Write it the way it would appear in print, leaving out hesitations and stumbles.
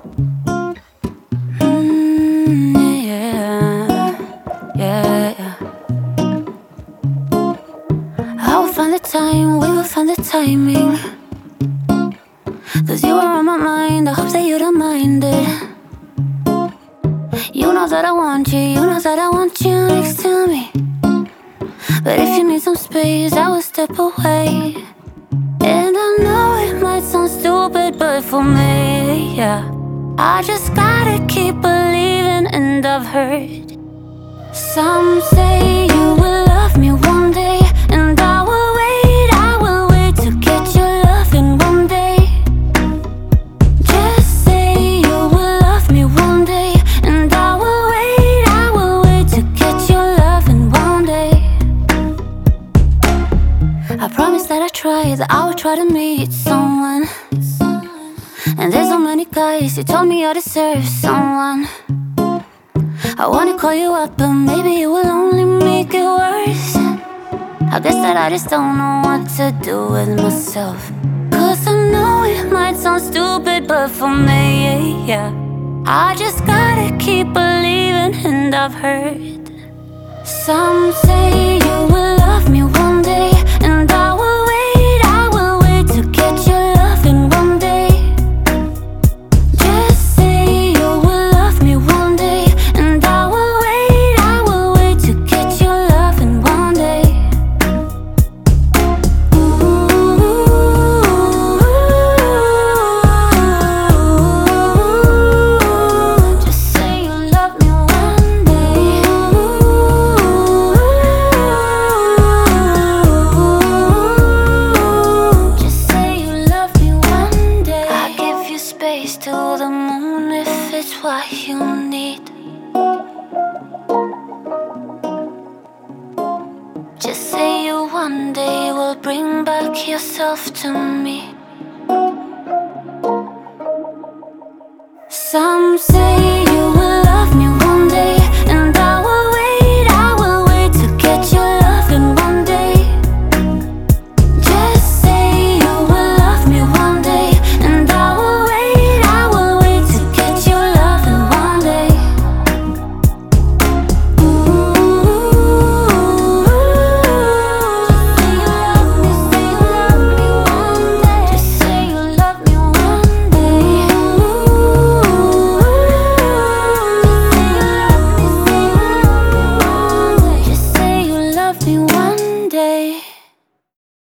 Yeah, yeah. I will find the time, we will find the timing. 'Cause you are on my mind, I hope that you don't mind it. You know that I want you, you know that I want you next to me. But if you need some space, I will step away. And I know it might sound stupid, but for me, yeah, I just gotta keep believing. And I've heard some say you will love me one day, and I will wait to get your loving one day. Just say you will love me one day, and I will wait to get your loving one day. I promise that that I would try to meet someone. And there's so many guys, you told me I deserve someone. I wanna call you up, but maybe it will only make it worse. I guess that I just don't know what to do with myself. 'Cause I know it might sound stupid, but for me, yeah, I just gotta keep believing. And I've heard some say you will love me one day, and I will wait to get your loving one day. Just say you will love me one day, and I will wait to get your loving one day. Just say you love me one day. Just say you love me one day. I give you space to the moon if it's what you need. Just say you one day will bring back yourself to me.